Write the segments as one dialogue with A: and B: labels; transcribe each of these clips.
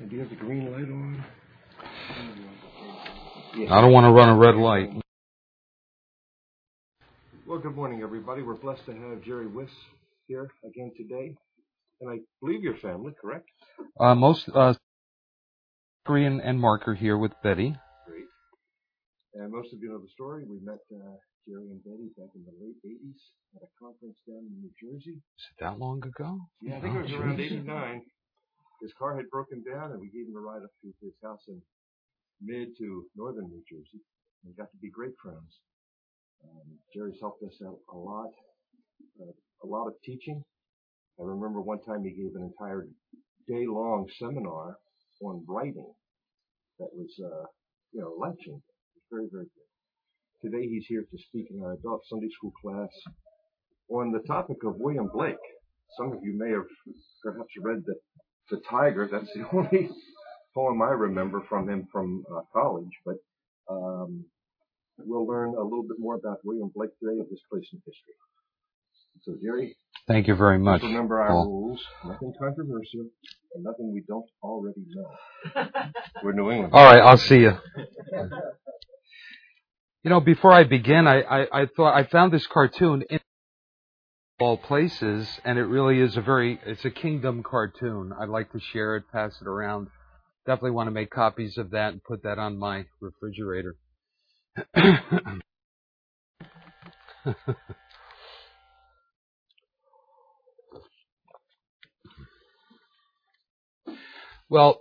A: Do you have the green light on?
B: I don't want to run a red light.
A: Well, good morning, everybody. We're blessed to have Jerry Wiss here again today. And I believe your family, correct?
B: Korean and Mark are here with Betty.
A: Great. And most of you know the story. We met Jerry and Betty back in the late 80s at a conference down in New Jersey.
B: Is it that long ago?
A: Yeah, I think it was around 89. His car had broken down, and we gave him a ride up to his house in mid to northern New Jersey. We got to be great friends. Jerry's helped us out a lot of teaching. I remember one time he gave an entire day-long seminar on writing that was, life-changing. It was very, very good. Today he's here to speak in our adult Sunday school class on the topic of William Blake. Some of you may have perhaps read The Tiger. That's the only poem I remember from him from college, but we'll learn a little bit more about William Blake today of his place in history. So, Jerry,
B: thank you very much.
A: Remember our rules. Nothing controversial and nothing we don't already know. We're New England.
B: All right, I'll see you. Before I begin, I thought I found this cartoon in all places, and it really is it's a kingdom cartoon. I'd like to share it, pass it around. Definitely want to make copies of that and put that on my refrigerator. Well,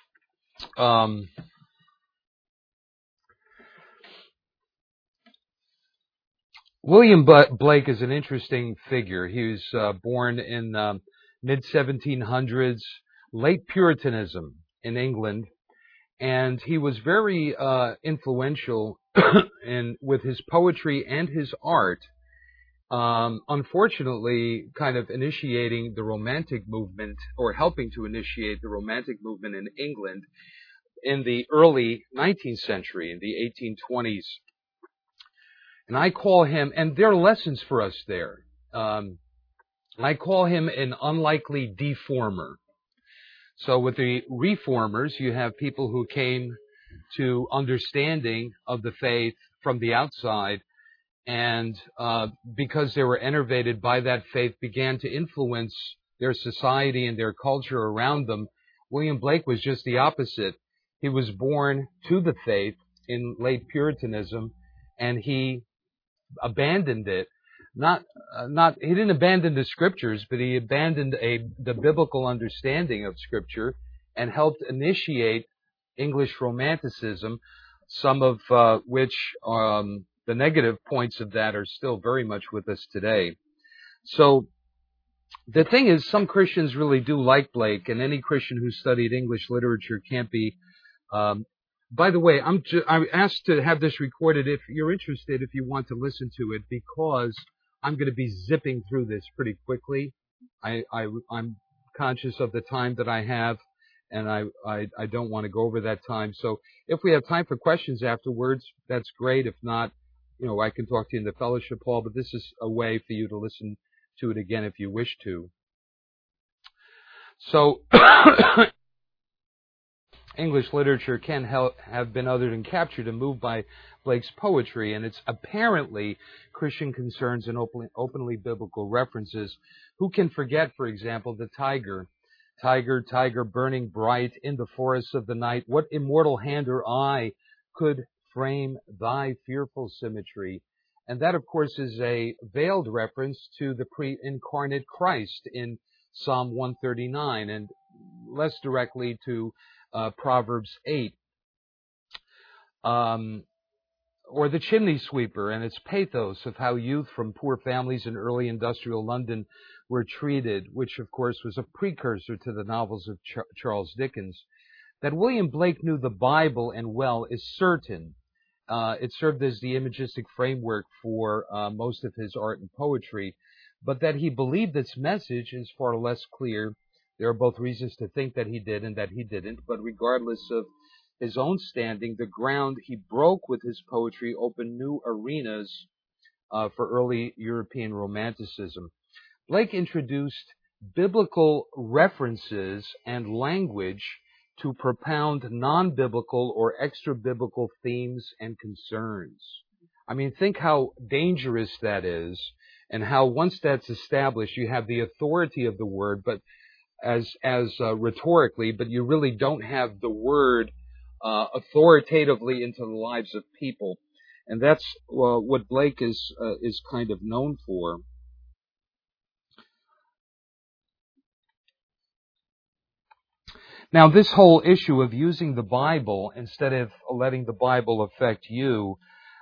B: William Blake is an interesting figure. He was born in mid-1700s, late Puritanism in England, and he was very influential with his poetry and his art. Unfortunately, kind of initiating the Romantic movement, or helping to initiate the Romantic movement in England in the early 19th century, in the 1820s. And I call him, and there are lessons for us there, I call him an unlikely deformer. So with the reformers, you have people who came to understanding of the faith from the outside, and because they were enervated by that faith, began to influence their society and their culture around them. William Blake was just the opposite. He was born to the faith in late Puritanism, and he abandoned it. He didn't abandon the scriptures, but he abandoned the biblical understanding of scripture and helped initiate English Romanticism, some of which the negative points of that are still very much with us today. So the thing is, some Christians really do like Blake, and any Christian who studied English literature can't be. By the way, I'm asked to have this recorded if you're interested, if you want to listen to it, because I'm going to be zipping through this pretty quickly. I'm conscious of the time that I have, and I don't want to go over that time. So if we have time for questions afterwards, that's great. If not, I can talk to you in the fellowship hall, but this is a way for you to listen to it again if you wish to. So English literature can have been othered and captured and moved by Blake's poetry, and it's apparently Christian concerns and openly biblical references. Who can forget, for example, the tiger? Tiger, tiger, burning bright in the forests of the night, what immortal hand or eye could frame thy fearful symmetry? And that, of course, is a veiled reference to the pre-incarnate Christ in Psalm 139, and less directly to Proverbs 8. Or the chimney sweeper and its pathos of how youth from poor families in early industrial London were treated, which, of course, was a precursor to the novels of Charles Dickens. That William Blake knew the Bible and well is certain. It served as the imagistic framework for most of his art and poetry, but that he believed its message is far less clear. There are both reasons to think that he did and that he didn't, but regardless of his own standing, the ground he broke with his poetry opened new arenas for early European Romanticism. Blake introduced biblical references and language to propound non-biblical or extra-biblical themes and concerns. I mean, think how dangerous that is, and how once that's established, you have the authority of the Word, but as rhetorically, but you really don't have the Word authoritatively into the lives of people. And that's what Blake is kind of known for. Now, this whole issue of using the Bible instead of letting the Bible affect you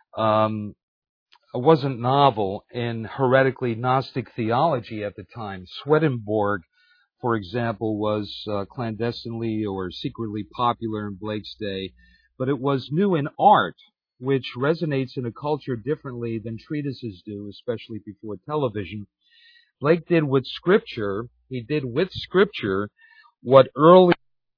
B: wasn't novel in heretically Gnostic theology at the time. Swedenborg, for example, was clandestinely or secretly popular in Blake's day, but it was new in art, which resonates in a culture differently than treatises do, especially before television. Blake did with Scripture what early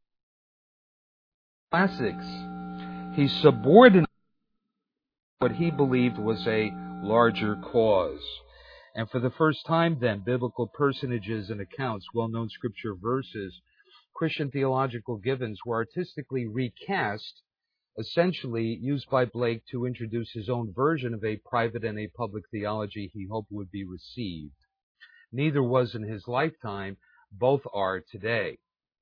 B: classics. He subordinated what he believed was a larger cause. And for the first time then, biblical personages and accounts, well-known Scripture verses, Christian theological givens were artistically recast, essentially used by Blake to introduce his own version of a private and a public theology he hoped would be received. Neither was in his lifetime, both are today.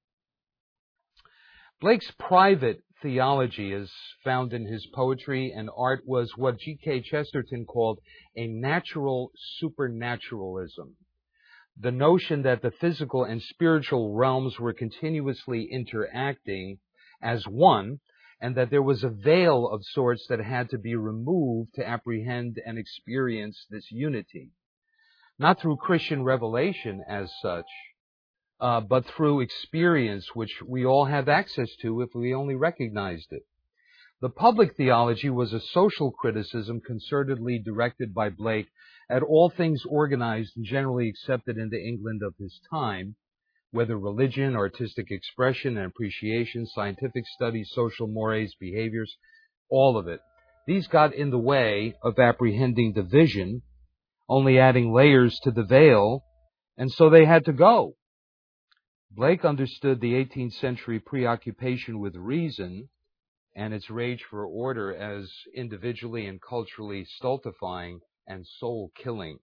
B: Blake's private theology is found in his poetry and art was what G.K. Chesterton called a natural supernaturalism. The notion that the physical and spiritual realms were continuously interacting as one, and that there was a veil of sorts that had to be removed to apprehend and experience this unity. Not through Christian revelation as such, but through experience, which we all have access to if we only recognized it. The public theology was a social criticism concertedly directed by Blake at all things organized and generally accepted in the England of his time, whether religion, artistic expression and appreciation, scientific studies, social mores, behaviors, all of it. These got in the way of apprehending the vision, only adding layers to the veil, and so they had to go. Blake understood the 18th century preoccupation with reason and its rage for order as individually and culturally stultifying and soul-killing.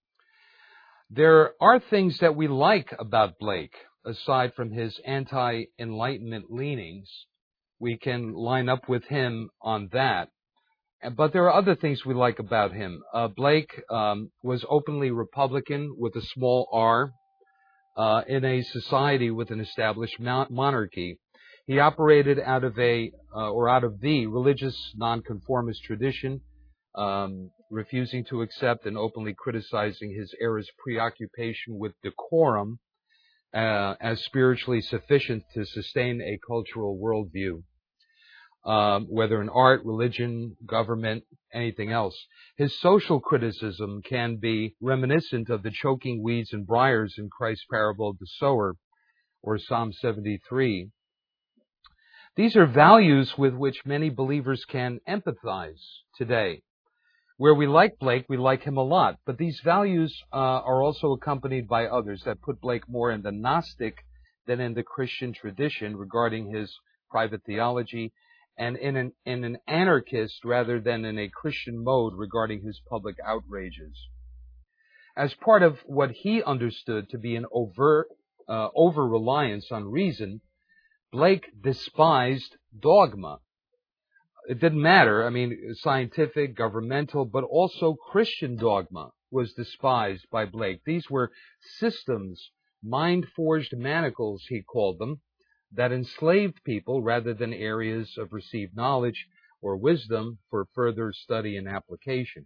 B: There are things that we like about Blake, aside from his anti-Enlightenment leanings. We can line up with him on that. But there are other things we like about him. Blake was openly Republican with a small r, in a society with an established monarchy. He operated out of the religious nonconformist tradition, refusing to accept and openly criticizing his era's preoccupation with decorum as spiritually sufficient to sustain a cultural worldview, whether in art, religion, government, anything else. His social criticism can be reminiscent of the choking weeds and briars in Christ's parable of the sower, or Psalm 73. These are values with which many believers can empathize today. Where we like Blake, we like him a lot. But these values are also accompanied by others that put Blake more in the Gnostic than in the Christian tradition regarding his private theology, and in an anarchist rather than in a Christian mode regarding his public outrages. As part of what he understood to be an overt over-reliance on reason, Blake despised dogma. It didn't matter, scientific, governmental, but also Christian dogma was despised by Blake. These were systems, mind-forged manacles, he called them, that enslaved people rather than areas of received knowledge or wisdom for further study and application.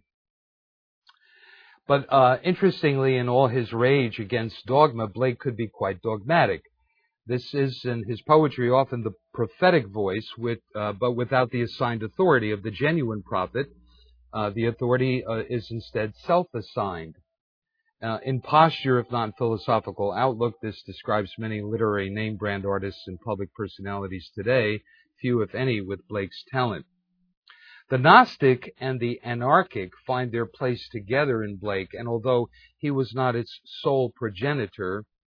B: But interestingly, in all his rage against dogma, Blake could be quite dogmatic. This is, in his poetry, often the prophetic voice, but without the assigned authority of the genuine prophet. The authority is instead self-assigned. In posture, if not philosophical outlook, this describes many literary name-brand artists and public personalities today, few, if any, with Blake's talent. The Gnostic and the anarchic find their place together in Blake, and although he was not its sole progenitor,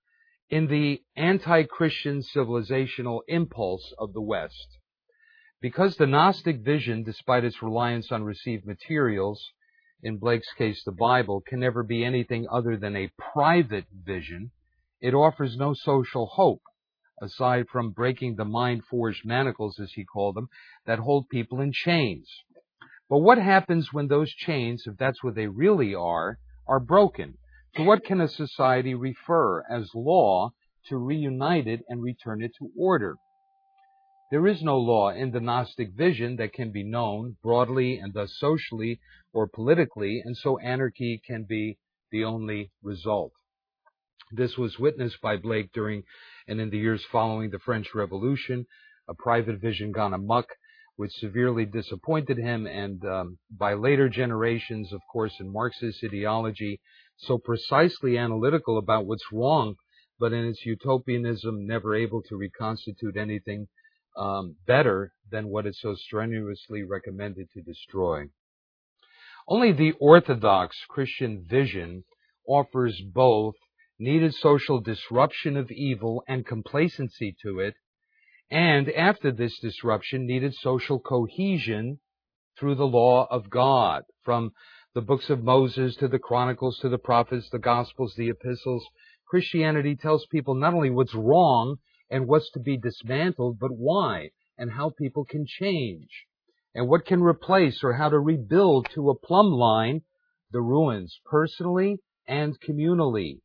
B: in the anti-Christian civilizational impulse of the West. Because the Gnostic vision, despite its reliance on received materials, in Blake's case the Bible, can never be anything other than a private vision, it offers no social hope, aside from breaking the mind-forged manacles, as he called them, that hold people in chains. But what happens when those chains, if that's what they really are broken? To what can a society refer as law to reunite it and return it to order? There is no law in the Gnostic vision that can be known broadly and thus socially or politically, and so anarchy can be the only result. This was witnessed by Blake during and in the years following the French Revolution, a private vision gone amok, which severely disappointed him, and by later generations, of course, in Marxist ideology, so precisely analytical about what's wrong, but in its utopianism never able to reconstitute anything better than what it so strenuously recommended to destroy. Only the orthodox Christian vision offers both needed social disruption of evil and complacency to it, and after this disruption, needed social cohesion through the law of God. From the books of Moses to the Chronicles to the prophets, the Gospels, the epistles, Christianity tells people not only what's wrong and what's to be dismantled, but why and how people can change, and what can replace or how to rebuild to a plumb line the ruins, personally and communally.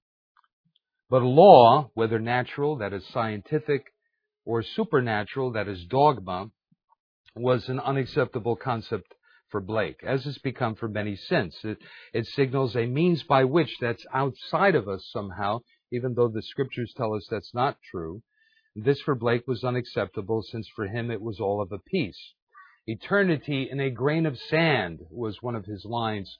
B: But law, whether natural, that is scientific, or supernatural, that is dogma, was an unacceptable concept for Blake, as it's become for many since. It signals a means by which that's outside of us somehow, even though the scriptures tell us that's not true. This for Blake was unacceptable, since for him it was all of a piece. Eternity in a grain of sand was one of his lines.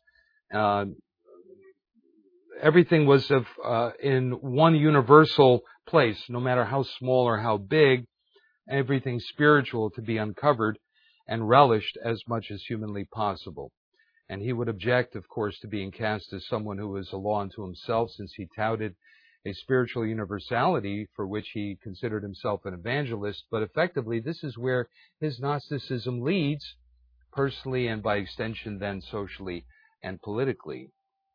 B: Everything was in one universal place, no matter how small or how big, everything spiritual to be uncovered and relished as much as humanly possible. And he would object, of course, to being cast as someone who was a law unto himself, since he touted a spiritual universality for which he considered himself an evangelist. But effectively, this is where his Gnosticism leads, personally and by extension then socially and politically.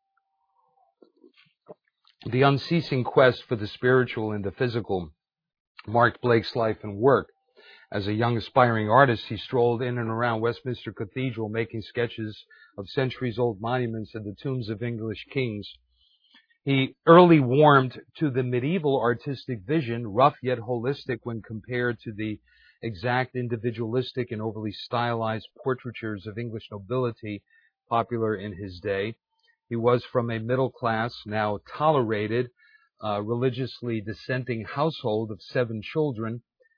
B: The unceasing quest for the spiritual and the physical marked Blake's life and work. As a young aspiring artist, he strolled in and around Westminster Cathedral making sketches of centuries-old monuments and the tombs of English kings. He early warmed to the medieval artistic vision, rough yet holistic when compared to the exact individualistic and overly stylized portraitures of English nobility popular in his day. He was from a middle class, now tolerated, religiously dissenting household of 7 children,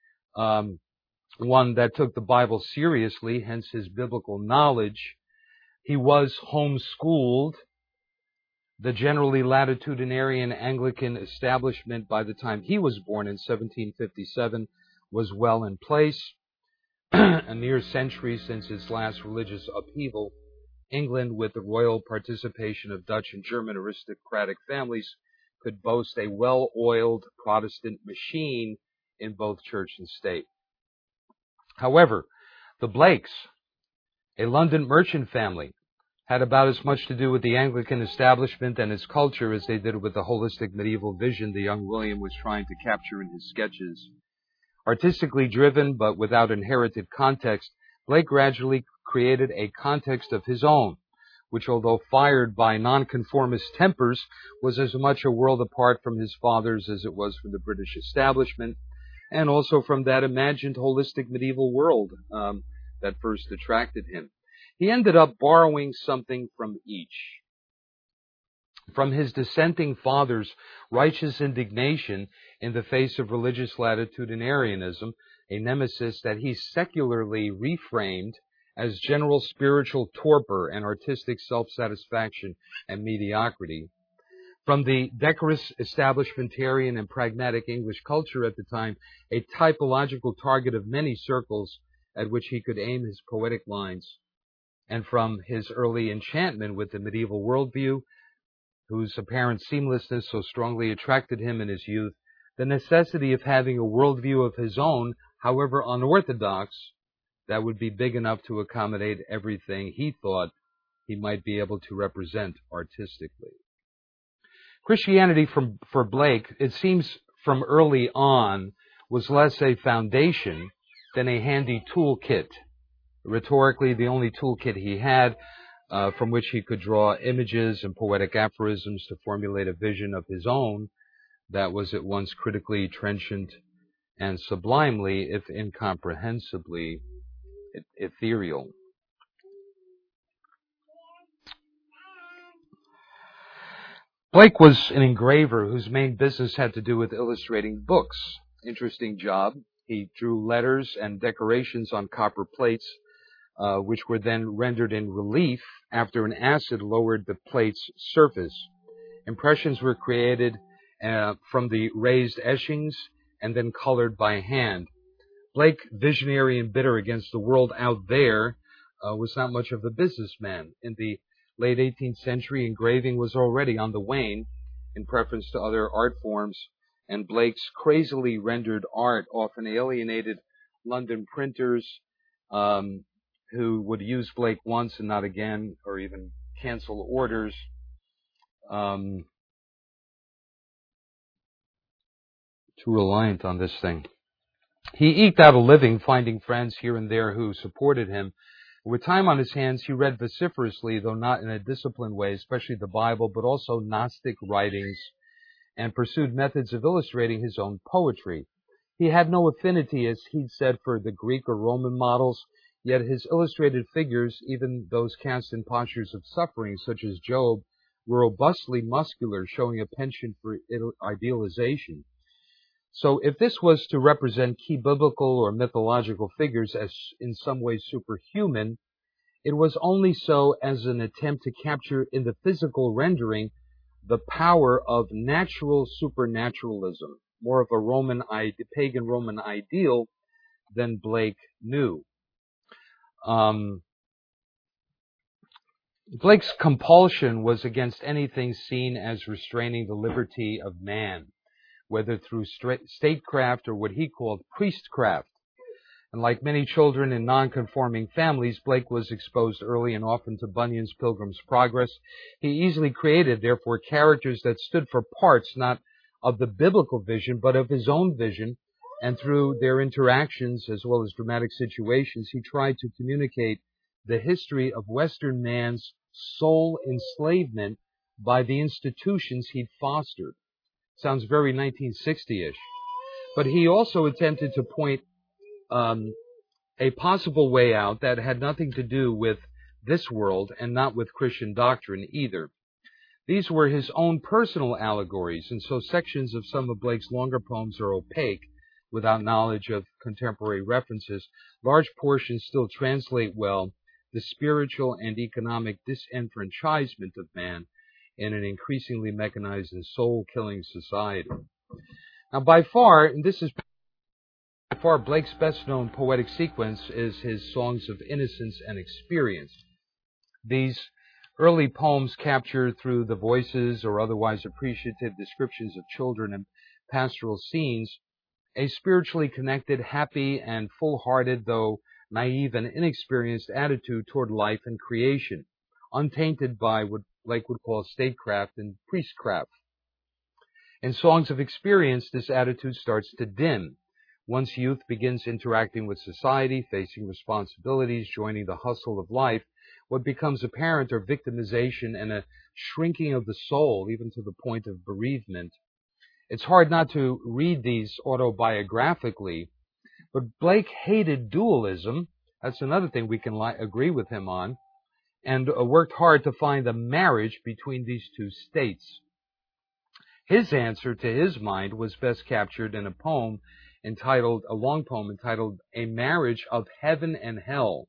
B: one that took the Bible seriously, hence his biblical knowledge. He was homeschooled. The generally latitudinarian Anglican establishment by the time he was born in 1757 was well in place. A mere century since its last religious upheaval, England, with the royal participation of Dutch and German aristocratic families, could boast a well-oiled Protestant machine in both church and state. However, the Blakes, a London merchant family, had about as much to do with the Anglican establishment and its culture as they did with the holistic medieval vision the young William was trying to capture in his sketches. Artistically driven, but without inherited context, Blake gradually created a context of his own, which, although fired by nonconformist tempers, was as much a world apart from his father's as it was from the British establishment, and also from that imagined holistic medieval world that first attracted him. He ended up borrowing something from each. From his dissenting father's righteous indignation in the face of religious latitudinarianism, a nemesis that he secularly reframed as general spiritual torpor and artistic self-satisfaction and mediocrity. From the decorous establishmentarian and pragmatic English culture at the time, a typological target of many circles at which he could aim his poetic lines. And from his early enchantment with the medieval worldview, whose apparent seamlessness so strongly attracted him in his youth, the necessity of having a worldview of his own, however unorthodox, that would be big enough to accommodate everything he thought he might be able to represent artistically. Christianity for Blake, it seems from early on, was less a foundation than a handy toolkit. Rhetorically, the only toolkit he had from which he could draw images and poetic aphorisms to formulate a vision of his own that was at once critically trenchant and sublimely, if incomprehensibly, ethereal. Blake was an engraver whose main business had to do with illustrating books. Interesting job. He drew letters and decorations on copper plates, which were then rendered in relief after an acid lowered the plate's surface. Impressions were created from the raised etchings and then colored by hand. Blake, visionary and bitter against the world out there, was not much of a businessman. In the late 18th century, engraving was already on the wane in preference to other art forms, and Blake's crazily rendered art often alienated London printers who would use Blake once and not again, or even cancel orders. Too reliant on this thing. He eked out a living, finding friends here and there who supported him. With time on his hands, he read vociferously, though not in a disciplined way, especially the Bible, but also Gnostic writings, and pursued methods of illustrating his own poetry. He had no affinity, as he'd said, for the Greek or Roman models, yet his illustrated figures, even those cast in postures of suffering, such as Job, were robustly muscular, showing a penchant for idealization. So if this was to represent key biblical or mythological figures as in some way superhuman, it was only so as an attempt to capture in the physical rendering the power of natural supernaturalism, more of a pagan Roman ideal than Blake knew. Blake's compulsion was against anything seen as restraining the liberty of man, whether through statecraft or what he called priestcraft. And like many children in non-conforming families, Blake was exposed early and often to Bunyan's Pilgrim's Progress. He easily created, therefore, characters that stood for parts not of the biblical vision, but of his own vision, and through their interactions as well as dramatic situations, he tried to communicate the history of Western man's soul enslavement by the institutions he'd fostered. Sounds very 1960-ish. But he also attempted to point a possible way out that had nothing to do with this world and not with Christian doctrine either. These were his own personal allegories, and so sections of some of Blake's longer poems are opaque without knowledge of contemporary references. Large portions still translate well the spiritual and economic disenfranchisement of man in an increasingly mechanized and soul-killing society. Now, by far, Blake's best-known poetic sequence is his Songs of Innocence and Experience. These early poems capture through the voices or otherwise appreciative descriptions of children and pastoral scenes a spiritually connected, happy, and full-hearted, though naive and inexperienced attitude toward life and creation, untainted by what Blake would call statecraft and priestcraft. In Songs of Experience, this attitude starts to dim. Once youth begins interacting with society, facing responsibilities, joining the hustle of life, what becomes apparent are victimization and a shrinking of the soul, even to the point of bereavement. It's hard not to read these autobiographically, but Blake hated dualism. That's another thing we can agree with him on, and worked hard to find a marriage between these two states. His answer, to his mind, was best captured in a long poem entitled A Marriage of Heaven and Hell.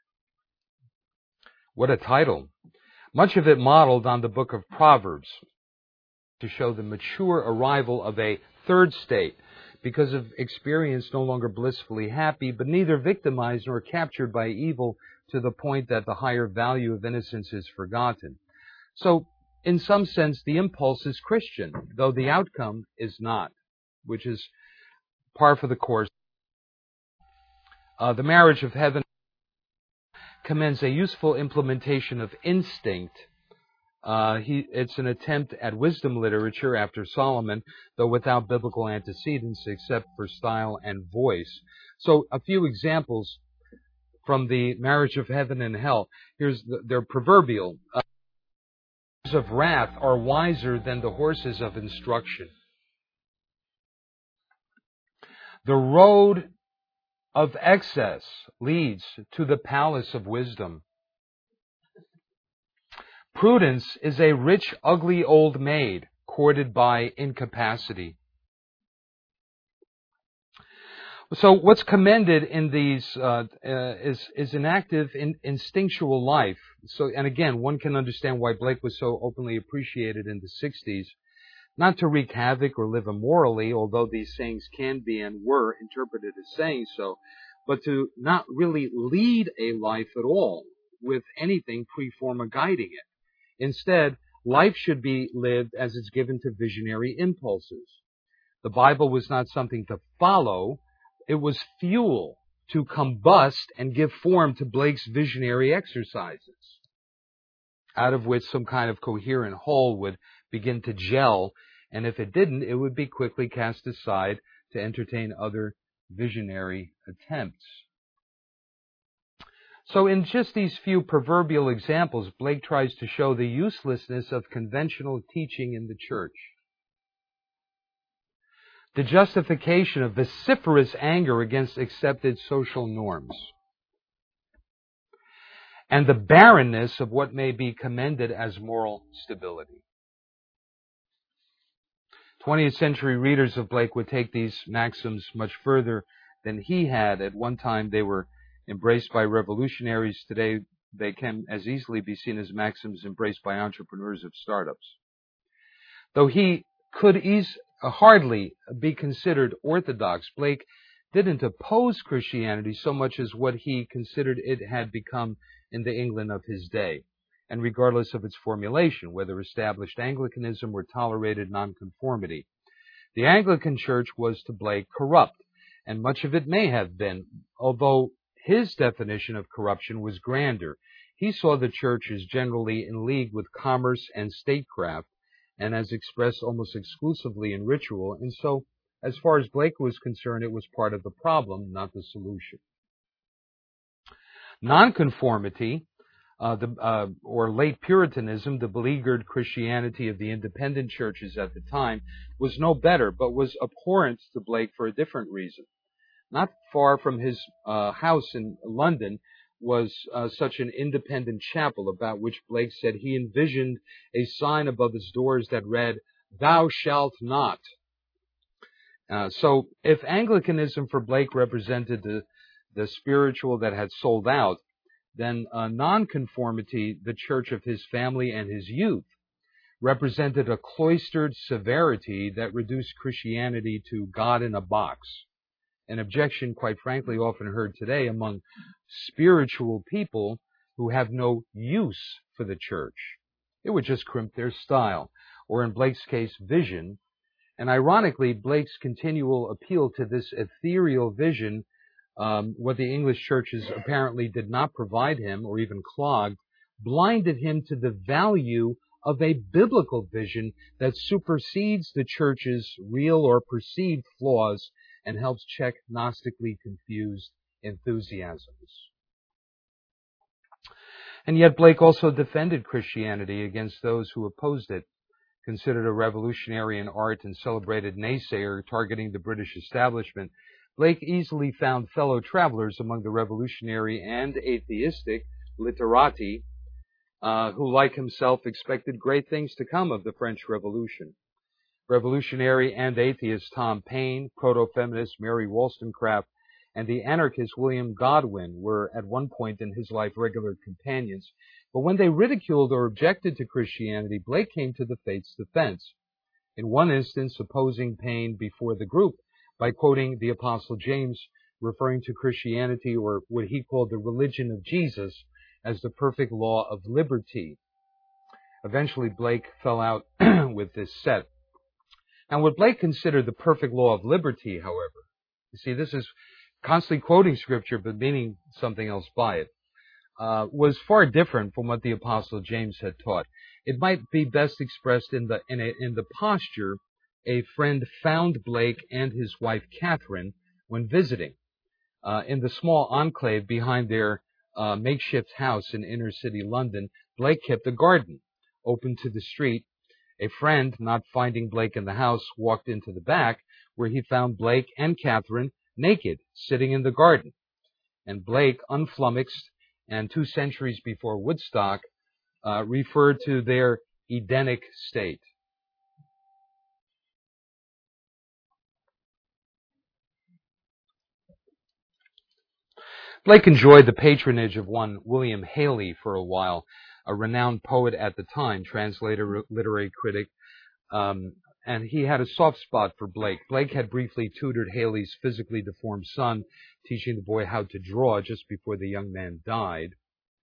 B: What a title. Much of it modeled on the book of Proverbs to show the mature arrival of a third state, because of experience no longer blissfully happy, but neither victimized nor captured by evil to the point that the higher value of innocence is forgotten. So in some sense, the impulse is Christian, though the outcome is not, which is par for the course. The Marriage of Heaven commends a useful implementation of instinct. It's an attempt at wisdom literature after Solomon, though without biblical antecedents except for style and voice. So a few examples from the Marriage of Heaven and Hell. They're proverbial. Horses of wrath are wiser than the horses of instruction. The road of excess leads to the palace of wisdom. Prudence is a rich, ugly old maid courted by incapacity. So what's commended in these is an active, instinctual life. And again, one can understand why Blake was so openly appreciated in the 60s. Not to wreak havoc or live immorally, although these sayings can be and were interpreted as saying so, but to not really lead a life at all with anything pre forma guiding it. Instead, life should be lived as it's given to visionary impulses. The Bible was not something to follow. It was fuel to combust and give form to Blake's visionary exercises, out of which some kind of coherent whole would begin to gel, and if it didn't, it would be quickly cast aside to entertain other visionary attempts. So in just these few proverbial examples, Blake tries to show the uselessness of conventional teaching in the church, the justification of vociferous anger against accepted social norms, and the barrenness of what may be commended as moral stability. 20th century readers of Blake would take these maxims much further than he had. At one time they were embraced by revolutionaries. Today they can as easily be seen as maxims embraced by entrepreneurs of startups. Though he could hardly be considered orthodox, Blake didn't oppose Christianity so much as what he considered it had become in the England of his day, and regardless of its formulation, whether established Anglicanism or tolerated nonconformity. The Anglican Church was to Blake corrupt, and much of it may have been, although his definition of corruption was grander. He saw the church as generally in league with commerce and statecraft, and as expressed almost exclusively in ritual, and so, as far as Blake was concerned, it was part of the problem, not the solution. Nonconformity, or late Puritanism, the beleaguered Christianity of the independent churches at the time, was no better, but was abhorrent to Blake for a different reason. Not far from his house in London was such an independent chapel, about which Blake said he envisioned a sign above its doors that read, "Thou shalt not." So if Anglicanism for Blake represented the spiritual that had sold out, then nonconformity, the church of his family and his youth, represented a cloistered severity that reduced Christianity to God in a box. An objection, quite frankly, often heard today among spiritual people who have no use for the church. It would just crimp their style, or in Blake's case, vision. And ironically, Blake's continual appeal to this ethereal vision, what the English churches apparently did not provide him or even clogged, blinded him to the value of a biblical vision that supersedes the church's real or perceived flaws and helps check Gnostically confused enthusiasms. And yet Blake also defended Christianity against those who opposed it. Considered a revolutionary in art and celebrated naysayer targeting the British establishment, Blake easily found fellow travelers among the revolutionary and atheistic literati who, like himself, expected great things to come of the French Revolution. Revolutionary and atheist Tom Paine, proto-feminist Mary Wollstonecraft, and the anarchist William Godwin were at one point in his life regular companions. But when they ridiculed or objected to Christianity, Blake came to the faith's defense. In one instance, opposing Paine before the group by quoting the Apostle James, referring to Christianity, or what he called the religion of Jesus, as the perfect law of liberty. Eventually, Blake fell out with this set. Now, what Blake considered the perfect law of liberty, however, you see, this is constantly quoting Scripture but meaning something else by it, was far different from what the Apostle James had taught. It might be best expressed in the posture a friend found Blake and his wife Catherine when visiting. In the small enclave behind their makeshift house in inner city London, Blake kept a garden open to the street. A friend, not finding Blake in the house, walked into the back, where he found Blake and Catherine naked, sitting in the garden. And Blake, unflummoxed, and 2 centuries before Woodstock, referred to their Edenic state. Blake enjoyed the patronage of one William Haley for a while, a renowned poet at the time, translator, literary critic, and he had a soft spot for Blake. Blake had briefly tutored Haley's physically deformed son, teaching the boy how to draw just before the young man died.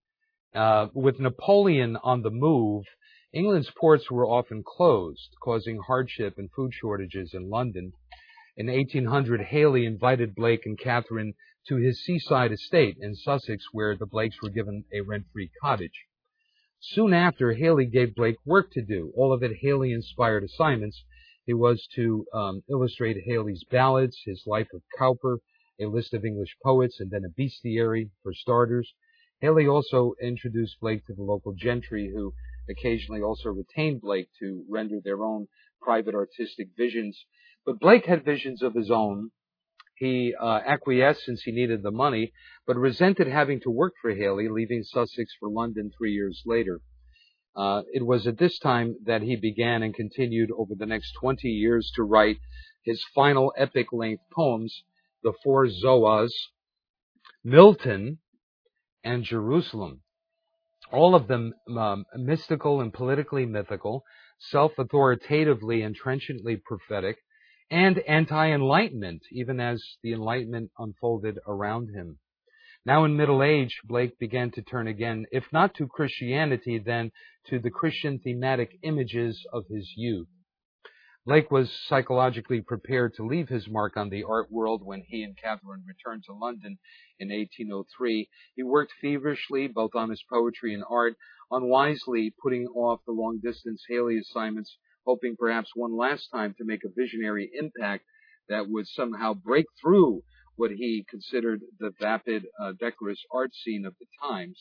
B: With Napoleon on the move, England's ports were often closed, causing hardship and food shortages in London. In 1800, Haley invited Blake and Catherine to his seaside estate in Sussex, where the Blakes were given a rent-free cottage. Soon after, Haley gave Blake work to do, all of it Haley-inspired assignments. It was to illustrate Haley's ballads, his Life of Cowper, a list of English poets, and then a bestiary for starters. Haley also introduced Blake to the local gentry, who occasionally also retained Blake to render their own private artistic visions. But Blake had visions of his own. He acquiesced since he needed the money, but resented having to work for Haley, leaving Sussex for London 3 years later. It was at this time that he began and continued over the next 20 years to write his final epic-length poems, The Four Zoas, Milton, and Jerusalem. All of them mystical and politically mythical, self-authoritatively and trenchantly prophetic, and anti-Enlightenment, even as the Enlightenment unfolded around him. Now in middle age, Blake began to turn again, if not to Christianity, then to the Christian thematic images of his youth. Blake was psychologically prepared to leave his mark on the art world when he and Catherine returned to London in 1803. He worked feverishly, both on his poetry and art, unwisely putting off the long-distance Haley assignments, hoping perhaps one last time to make a visionary impact that would somehow break through what he considered the vapid, decorous art scene of the times.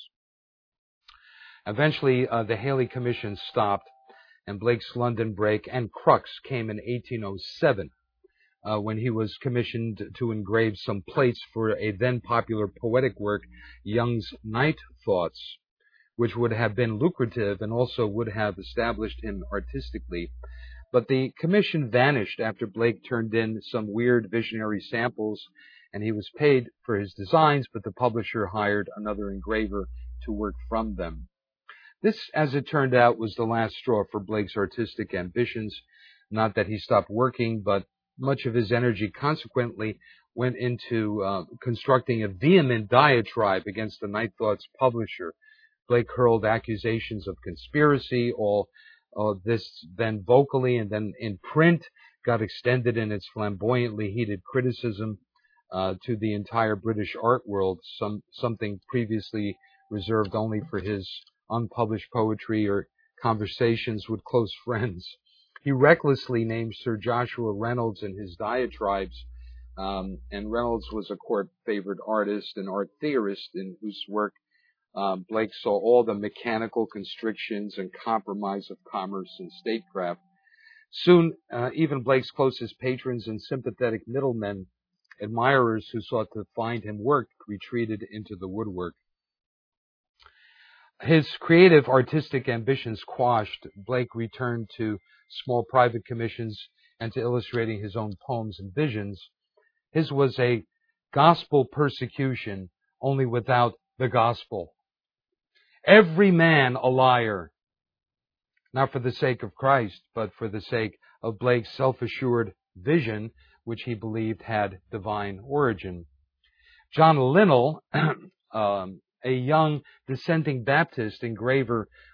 B: Eventually, the Haley Commission stopped, and Blake's London break and crux came in 1807, when he was commissioned to engrave some plates for a then popular poetic work, Young's Night Thoughts, which would have been lucrative and also would have established him artistically. But the commission vanished after Blake turned in some weird visionary samples, and he was paid for his designs, but the publisher hired another engraver to work from them. This, as it turned out, was the last straw for Blake's artistic ambitions. Not that he stopped working, but much of his energy consequently went into constructing a vehement diatribe against the Night Thoughts publisher. Blake hurled accusations of conspiracy, all this then vocally and then in print, got extended in its flamboyantly heated criticism to the entire British art world, something previously reserved only for his unpublished poetry or conversations with close friends. He recklessly named Sir Joshua Reynolds in his diatribes, and Reynolds was a court-favored artist and art theorist in whose work Blake saw all the mechanical constrictions and compromise of commerce and statecraft. Soon, even Blake's closest patrons and sympathetic middlemen, admirers who sought to find him work, retreated into the woodwork. His creative artistic ambitions quashed, Blake returned to small private commissions and to illustrating his own poems and visions. His was a gospel persecution, only without the gospel. Every man a liar, not for the sake of Christ, but for the sake of Blake's self-assured vision, which he believed had divine origin. John Linnell, a young dissenting Baptist engraver,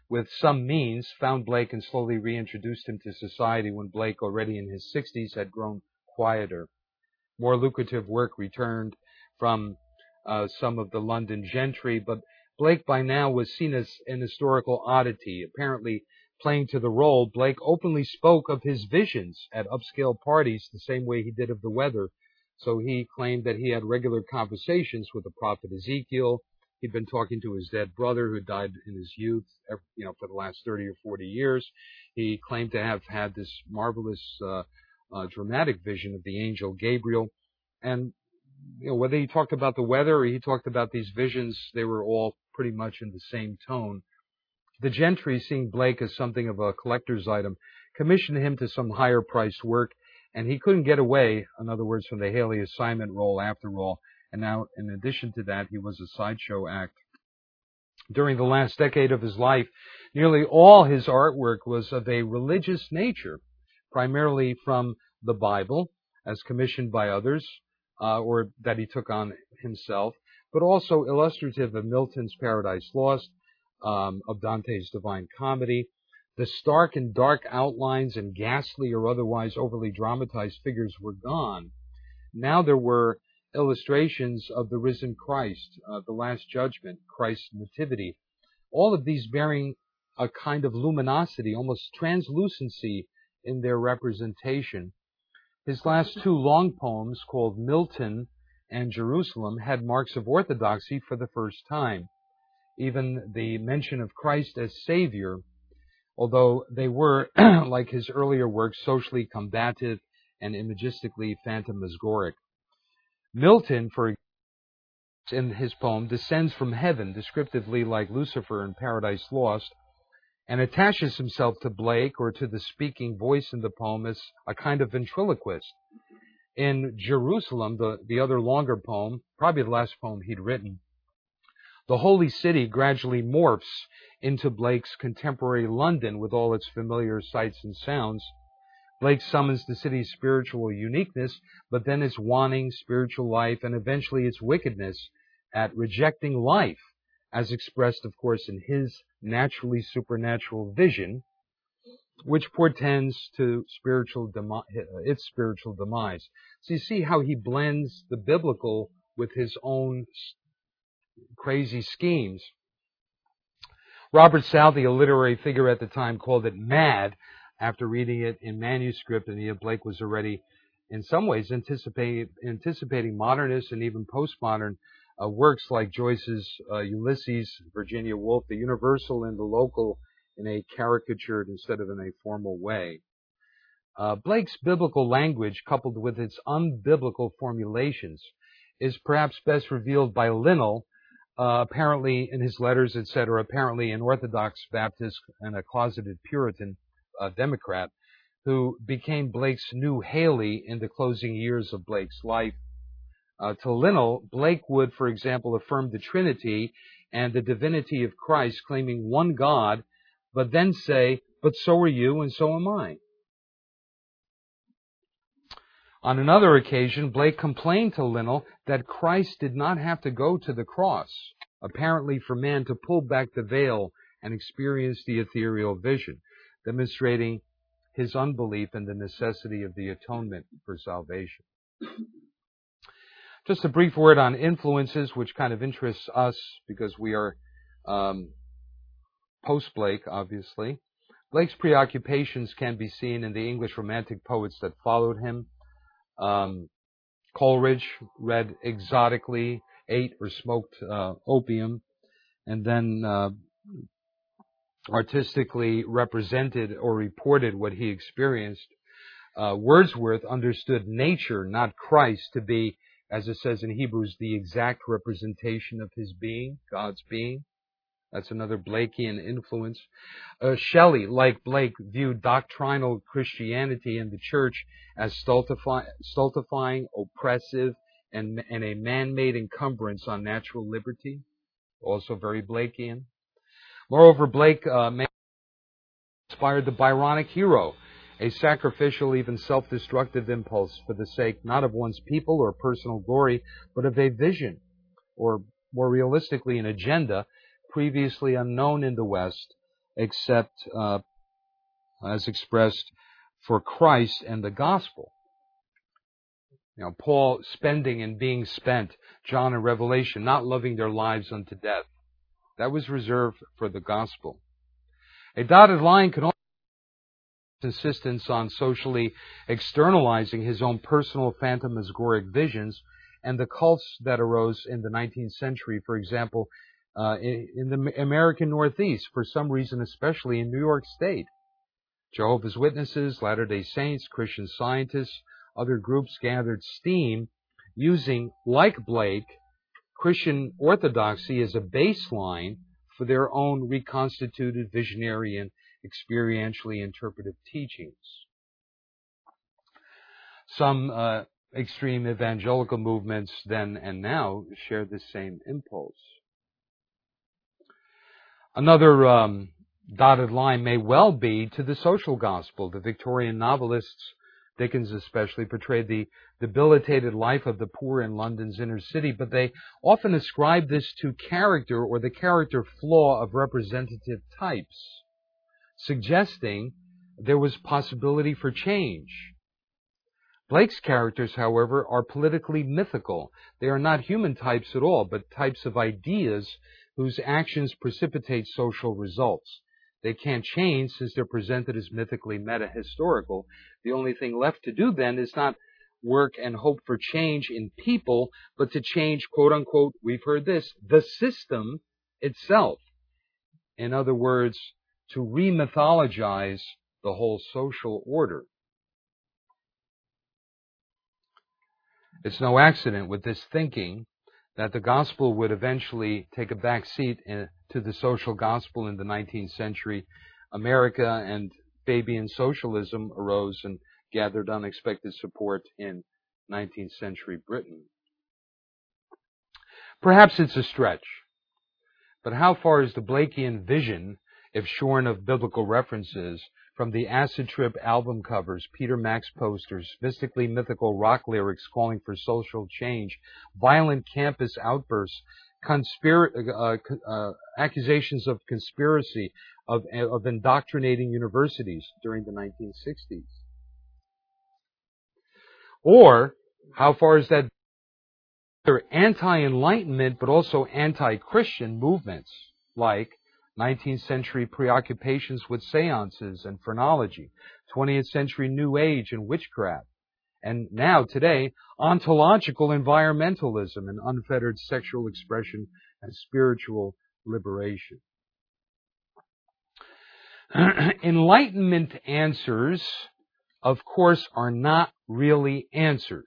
B: with some means, found Blake and slowly reintroduced him to society when Blake, already in his 60s, had grown quieter. More lucrative work returned from some of the London gentry, but Blake by now was seen as an historical oddity. Apparently playing to the role, Blake openly spoke of his visions at upscale parties the same way he did of the weather. So he claimed that he had regular conversations with the prophet Ezekiel. He'd been talking to his dead brother who died in his youth, for the last 30 or 40 years. He claimed to have had this marvelous dramatic vision of the angel Gabriel. And whether he talked about the weather or he talked about these visions, they were all pretty much in the same tone. The gentry, seeing Blake as something of a collector's item, commissioned him to some higher priced work, and he couldn't get away, in other words, from the Haley assignment role after all. And now, in addition to that, he was a sideshow act. During the last decade of his life, nearly all his artwork was of a religious nature, primarily from the Bible, as commissioned by others, or that he took on himself, but also illustrative of Milton's Paradise Lost, of Dante's Divine Comedy. The stark and dark outlines and ghastly or otherwise overly dramatized figures were gone. Now there were illustrations of the risen Christ, the Last Judgment, Christ's nativity, all of these bearing a kind of luminosity, almost translucency in their representation. His last two long poems, called Milton and Jerusalem, had marks of orthodoxy for the first time. Even the mention of Christ as Savior, although they were, like his earlier works, socially combative and imagistically phantasmagoric. Milton, for example, in his poem, descends from heaven, descriptively like Lucifer in Paradise Lost, and attaches himself to Blake or to the speaking voice in the poem as a kind of ventriloquist. In Jerusalem, the other longer poem, probably the last poem he'd written, the holy city gradually morphs into Blake's contemporary London with all its familiar sights and sounds. Blake summons the city's spiritual uniqueness, but then its waning spiritual life and eventually its wickedness at rejecting life, as expressed, of course, in his naturally supernatural vision, which portends to its spiritual demise. So you see how he blends the biblical with his own crazy schemes. Robert Southey, a literary figure at the time, called it mad after reading it in manuscript, and Blake was already, in some ways, anticipating modernist and even postmodern works like Joyce's Ulysses, Virginia Woolf, the universal and the local in a caricatured instead of in a formal way. Blake's biblical language, coupled with its unbiblical formulations, is perhaps best revealed by Linnell, apparently in his letters, etc., apparently an Orthodox Baptist and a closeted Puritan Democrat, who became Blake's new Haley in the closing years of Blake's life. To Linnell, Blake would, for example, affirm the Trinity and the divinity of Christ, claiming one God, but then say, but so are you and so am I. On another occasion, Blake complained to Linnell that Christ did not have to go to the cross, apparently for man to pull back the veil and experience the ethereal vision, demonstrating his unbelief in the necessity of the atonement for salvation. Just a brief word on influences, which kind of interests us because we are post-Blake, obviously. Blake's preoccupations can be seen in the English Romantic poets that followed him. Coleridge read exotically, ate or smoked opium, and then artistically represented or reported what he experienced. Wordsworth understood nature, not Christ, to be, as it says in Hebrews, the exact representation of his being, God's being. That's another Blakean influence. Shelley, like Blake, viewed doctrinal Christianity and the church as stultifying, oppressive, and a man-made encumbrance on natural liberty. Also very Blakean. Moreover, Blake inspired the Byronic hero, a sacrificial, even self-destructive impulse for the sake not of one's people or personal glory, but of a vision, or more realistically, an agenda previously unknown in the West, except as expressed for Christ and the gospel. Paul spending and being spent, John in Revelation, not loving their lives unto death. That was reserved for the gospel. A dotted line can also insistence on socially externalizing his own personal phantasmagoric visions and the cults that arose in the 19th century, for example, in the American Northeast, for some reason, especially in New York State. Jehovah's Witnesses, Latter-day Saints, Christian Scientists, other groups gathered steam using, like Blake, Christian orthodoxy as a baseline for their own reconstituted visionary and experientially interpretive teachings. Some extreme evangelical movements then and now share the same impulse. Another dotted line may well be to the social gospel. The Victorian novelists, Dickens especially, portrayed the debilitated life of the poor in London's inner city, but they often ascribe this to character or the character flaw of representative types, suggesting there was possibility for change. Blake's characters, however, are politically mythical. They are not human types at all, but types of ideas whose actions precipitate social results. They can't change since they're presented as mythically meta-historical. The only thing left to do then is not work and hope for change in people, but to change, quote-unquote, we've heard this, the system itself. In other words, to re-mythologize the whole social order. It's no accident with this thinking that the gospel would eventually take a back seat to the social gospel in the 19th century. America and Fabian socialism arose and gathered unexpected support in 19th century Britain. Perhaps it's a stretch, but how far is the Blakean vision, if shorn of biblical references, from the acid trip album covers, Peter Max posters, mystically mythical rock lyrics calling for social change, violent campus outbursts, accusations of conspiracy, of indoctrinating universities during the 1960s? Or how far is that anti-Enlightenment but also anti-Christian movements like 19th century preoccupations with seances and phrenology, 20th century New Age and witchcraft, and now, today, ontological environmentalism and unfettered sexual expression and spiritual liberation. Enlightenment answers, of course, are not really answers.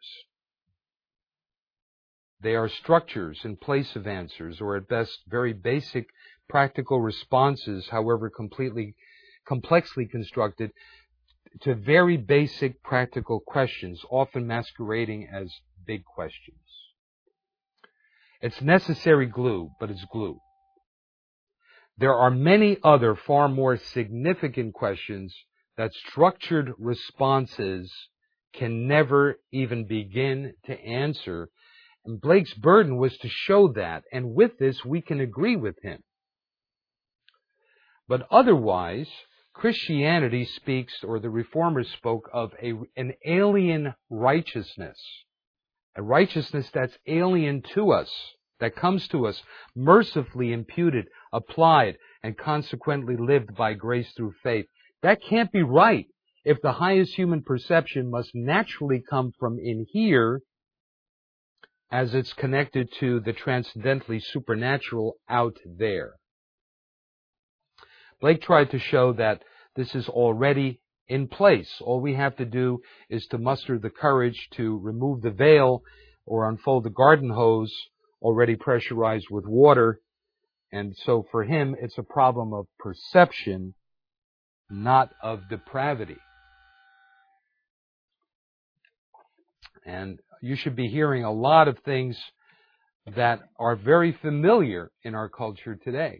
B: They are structures in place of answers, or at best, very basic practical responses, however complexly constructed, to very basic practical questions, often masquerading as big questions. It's necessary glue, but it's glue. There are many other far more significant questions that structured responses can never even begin to answer. And Blake's burden was to show that, and with this we can agree with him. But otherwise, Christianity speaks, or the Reformers spoke of an alien righteousness, a righteousness that's alien to us, that comes to us, mercifully imputed, applied, and consequently lived by grace through faith. That can't be right if the highest human perception must naturally come from in here, as it's connected to the transcendently supernatural out there. Blake tried to show that this is already in place. All we have to do is to muster the courage to remove the veil or unfold the garden hose already pressurized with water. And so for him, it's a problem of perception, not of depravity. And you should be hearing a lot of things that are very familiar in our culture today.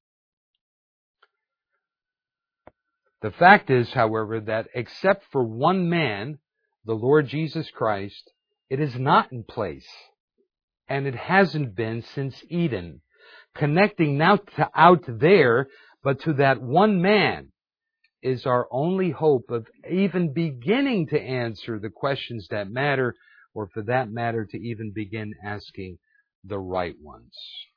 B: The fact is, however, that except for one man, the Lord Jesus Christ, it is not in place. And it hasn't been since Eden. Connecting now to out there but to that one man is our only hope of even beginning to answer the questions that matter, or for that matter, to even begin asking the right ones.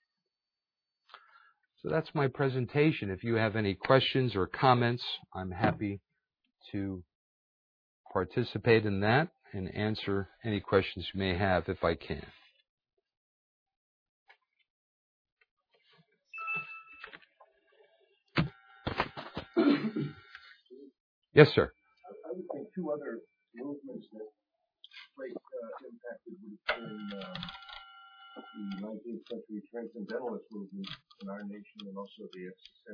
B: So that's my presentation. If you have any questions or comments, I'm happy to participate in that and answer any questions you may have if I can. Yes, sir.
A: I would think two other movements that Blake impacted would have been the 19th century transcendentalist movement in our nation, and also the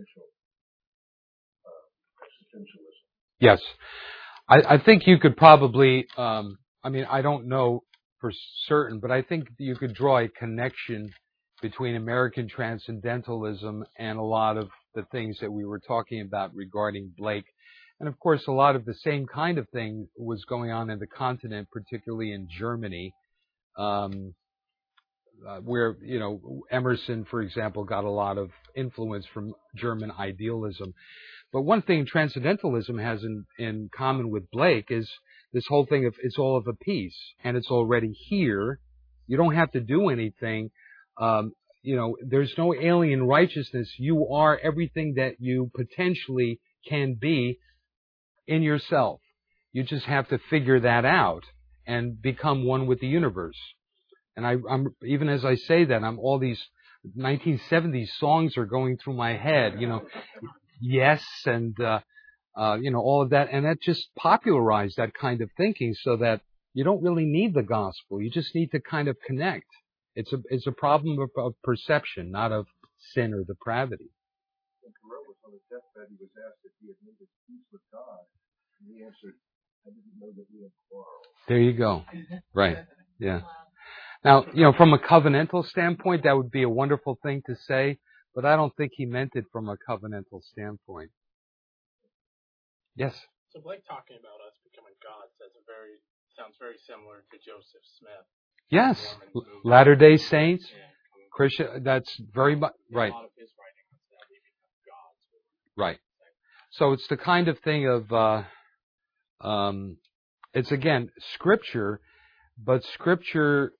A: existentialism.
B: Yes. I think you could probably, I don't know for certain, but I think you could draw a connection between American transcendentalism and a lot of the things that we were talking about regarding Blake. And of course, a lot of the same kind of thing was going on in the continent, particularly in Germany, where, Emerson, for example, got a lot of influence from German idealism. But one thing transcendentalism has in common with Blake is this whole thing of it's all of a piece, and it's already here. You don't have to do anything. There's no alien righteousness. You are everything that you potentially can be in yourself. You just have to figure that out and become one with the universe. And I'm even as I say that, all these 1970s songs are going through my head. Yes, and all of that, and that just popularized that kind of thinking, so that you don't really need the gospel. You just need to kind of connect. It's a problem of perception, not of sin or depravity.
A: When Thoreau was on his deathbed, he was asked if he had made his peace with God, and he answered, "I didn't know that we had quarreled."
B: There you go. Right. Yeah. Now, from a covenantal standpoint, that would be a wonderful thing to say, but I don't think he meant it from a covenantal standpoint. Yes?
C: So Blake talking about us becoming gods sounds very similar to Joseph Smith.
B: Yes. Latter-day Saints. Christian, that's very much right.
C: A lot of his writing is that we become gods.
B: Right. So it's the kind of thing of, it's again, Scripture, but Scripture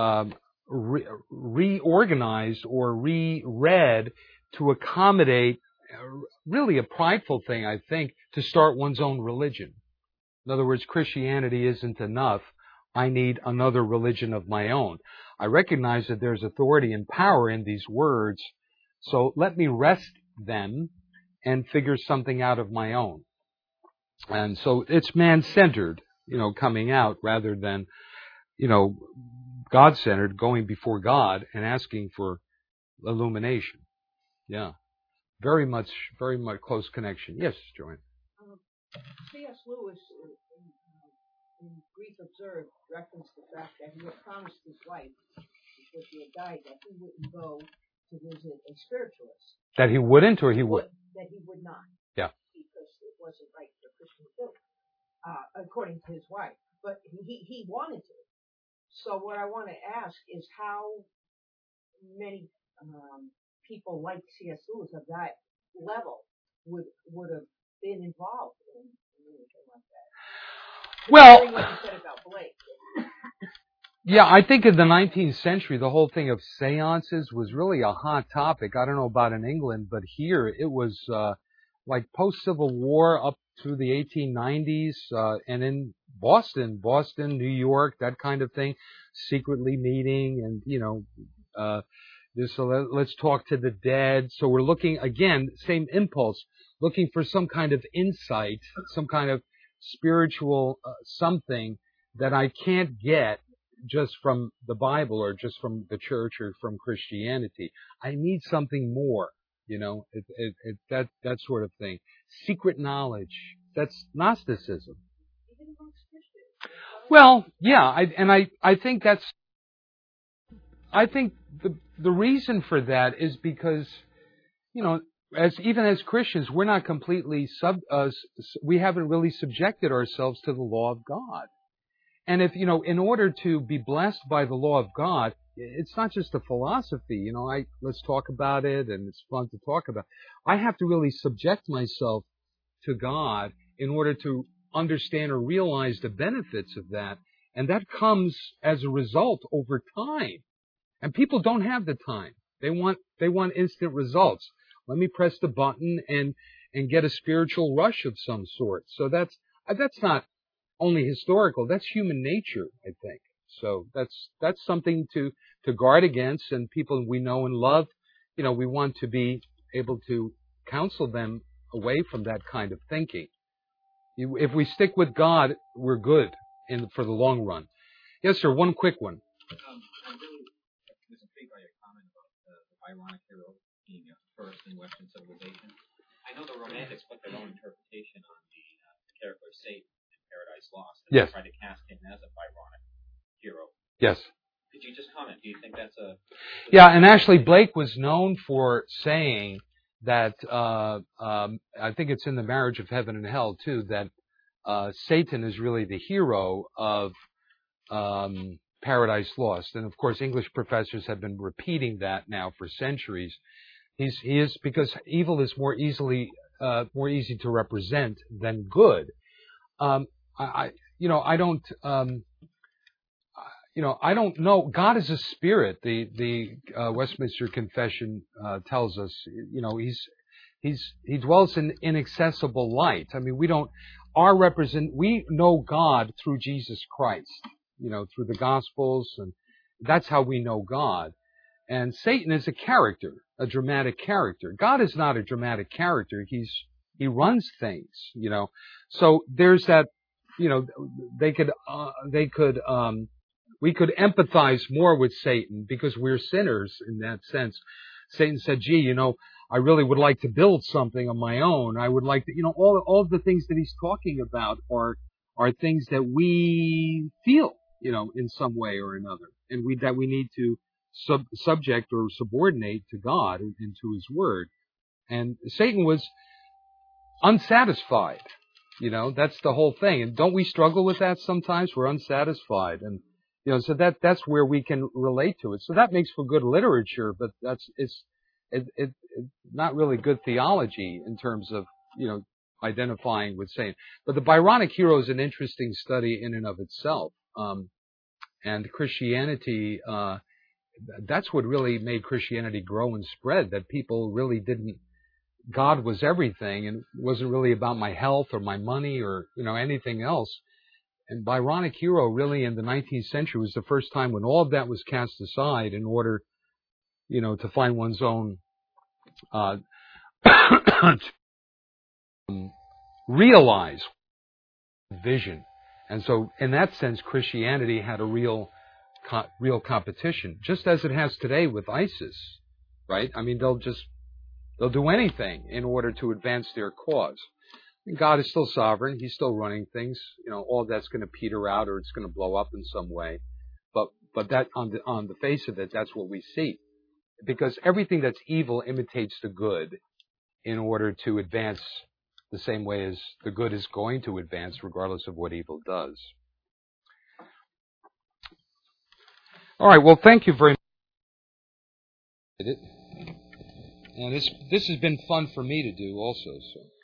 B: reorganized or reread to accommodate really a prideful thing, I think, to start one's own religion. In other words, Christianity isn't enough. I need another religion of my own. I recognize that there's authority and power in these words, so let me wrest them and figure something out of my own. And so it's man-centered, coming out rather than, God-centered, going before God and asking for illumination. Yeah. Very much close connection. Yes, Joanne.
D: C.S. Lewis, in Grief Observed, referenced the fact that he had promised his wife, before she had died, that he wouldn't go to visit a spiritualist.
B: That he wouldn't, or he would?
D: That he would not.
B: Yeah.
D: Because it wasn't right for Christian faith, according to his wife. But he wanted to. So what I want to ask is how many people like C.S. Lewis of that level would have been involved in anything like that.
B: Well,
D: what you said about Blake.
B: Yeah, I think in the 19th century, the whole thing of seances was really a hot topic. I don't know about in England, but here it was like post-Civil War up through the 1890s, and in Boston, New York, that kind of thing, secretly meeting and, let's talk to the dead. So we're looking, again, same impulse, looking for some kind of insight, some kind of spiritual something that I can't get just from the Bible or just from the church or from Christianity. I need something more, that sort of thing. Secret knowledge. That's Gnosticism. Well, yeah, I think that's, I think the reason for that is because, as Christians, we're not completely we haven't really subjected ourselves to the law of God. And if, in order to be blessed by the law of God, it's not just a philosophy. Let's talk about it, and it's fun to talk about. I have to really subject myself to God in order to understand or realize the benefits of that. And that comes as a result over time. And people don't have the time. They want instant results. Let me press the button and get a spiritual rush of some sort. So that's not only historical, that's human nature, I think. So that's something to guard against, and people we know and love, we want to be able to counsel them away from that kind of thinking. If we stick with God, we're good for the long run. Yes, sir, one quick one.
E: I really was intrigued by your comment about the Byronic hero being first in Western civilization. I know the Romantics put their own interpretation on the character of Satan in Paradise Lost. And
B: Yes.
E: They tried to cast him as a Byronic hero.
B: Yes.
E: Could you just comment? Do you think that's a...
B: Yeah, and actually Blake was known for saying that, I think it's in The Marriage of Heaven and Hell, too, that Satan is really the hero of Paradise Lost. And, of course, English professors have been repeating that now for centuries. He is, because evil is more easy to represent than good. I don't know. God is a spirit. The Westminster Confession tells us, he dwells in inaccessible light. I mean, we know God through Jesus Christ, through the Gospels, and that's how we know God. And Satan is a character, a dramatic character. God is not a dramatic character. He runs things, So there's that, we could empathize more with Satan because we're sinners in that sense. Satan said, gee, I really would like to build something of my own. I would like to, all of the things that he's talking about are things that we feel, in some way or another. And that we need to subject or subordinate to God and to his word. And Satan was unsatisfied. That's the whole thing. And don't we struggle with that sometimes? We're unsatisfied. And, so that's where we can relate to it. So that makes for good literature, but it's not really good theology in terms of, identifying with Satan. But the Byronic hero is an interesting study in and of itself. And Christianity, that's what really made Christianity grow and spread, that people really didn't, God was everything and it wasn't really about my health or my money or, anything else. And Byronic hero really in the 19th century was the first time when all of that was cast aside in order, to find one's own, realize vision. And so in that sense, Christianity had a real competition, just as it has today with ISIS, right? I mean, they'll do anything in order to advance their cause. And God is still sovereign. He's still running things. All that's going to peter out or it's going to blow up in some way. But that on the face of it, that's what we see. Because everything that's evil imitates the good in order to advance the same way as the good is going to advance, regardless of what evil does. All right. Well, thank you very much. And this has been fun for me to do also. So.